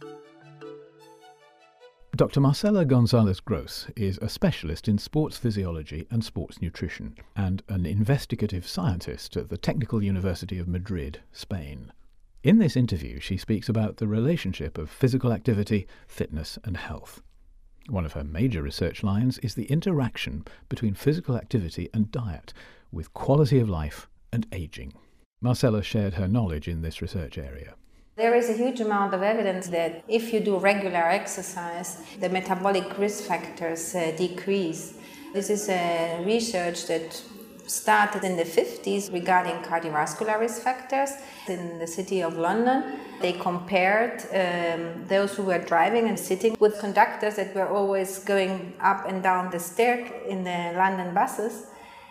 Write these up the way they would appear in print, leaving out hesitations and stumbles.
Dr. Marcela González-Gros is a specialist in sports physiology and sports nutrition and an investigative scientist at the Technical University of Madrid, Spain. In this interview, she speaks about the relationship of physical activity, fitness and health. One of her major research lines is the interaction between physical activity and diet, with quality of life and aging. Marcela shared her knowledge in this research area. There is a huge amount of evidence that if you do regular exercise, the metabolic risk factors decrease. This is a research that started in the 50s regarding cardiovascular risk factors in the city of London. They compared those who were driving and sitting with conductors that were always going up and down the stair in the London buses.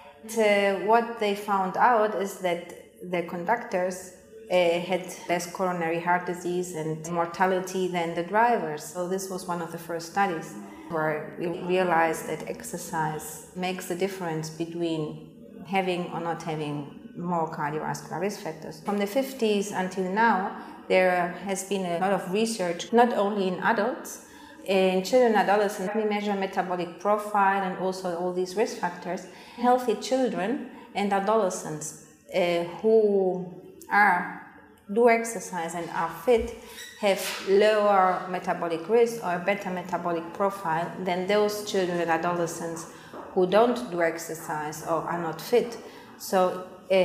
What they found out is that the conductors had less coronary heart disease and mortality than the drivers. So this was one of the first studies where we realized that exercise makes the difference between having or not having more cardiovascular risk factors. From the 50s until now, there has been a lot of research, not only in adults, in children and adolescents. We measure metabolic profile and also all these risk factors. Healthy children and adolescents who do exercise and are fit have lower metabolic risk or a better metabolic profile than those children and adolescents who don't do exercise or are not fit. So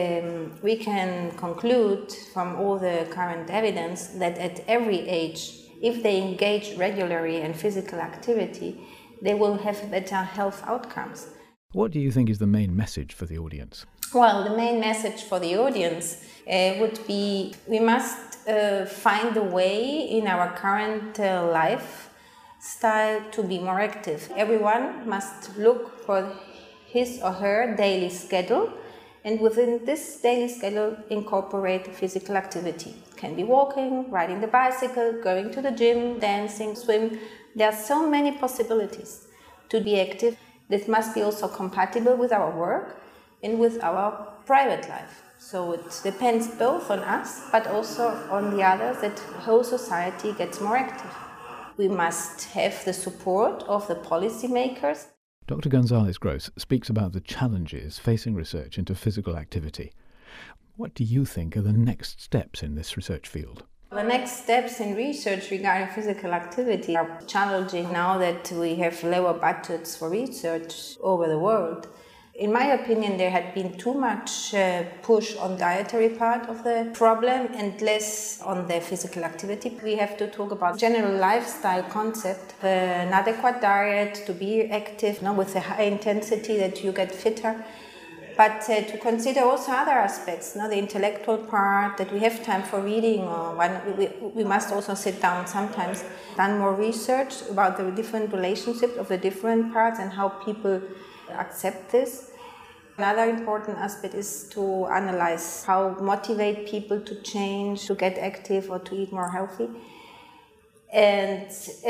we can conclude from all the current evidence that at every age, if they engage regularly in physical activity, they will have better health outcomes. What do you think is the main message for the audience? Well, the main message for the audience would be we must find a way in our current lifestyle to be more active. Everyone must look for his or her daily schedule, and within this daily schedule incorporate physical activity. It can be walking, riding the bicycle, going to the gym, dancing, swim. There are so many possibilities to be active. This must be also compatible with our work and with our private life. So it depends both on us, but also on the others, that whole society gets more active. We must have the support of the policymakers. Dr. González-Gros speaks about the challenges facing research into physical activity. What do you think are the next steps in this research field? The next steps in research regarding physical activity are challenging now that we have lower budgets for research over the world. In my opinion, there had been too much push on the dietary part of the problem and less on the physical activity. We have to talk about general lifestyle concept, an adequate diet to be active, with a high intensity that you get fitter. But to consider also other aspects, the intellectual part, that we have time for reading, or we must also sit down sometimes, done more research about the different relationships of the different parts and how people accept this. Another important aspect is to analyze how motivate people to change, to get active or to eat more healthy. And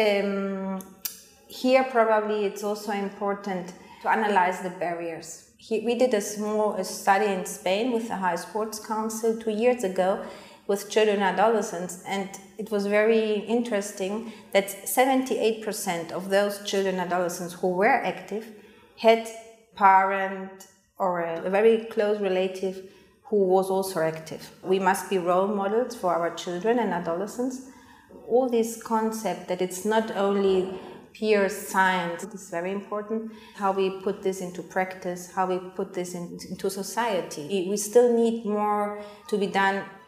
here probably it's also important to analyze the barriers. We did a small study in Spain with the High Sports Council 2 years ago with children and adolescents, and it was very interesting that 78% of those children and adolescents who were active had parent or a very close relative who was also active. We must be role models for our children and adolescents. All this concept that it's not only pure science, it is very important. How we put this into practice, how we put this into society. We still need more to be done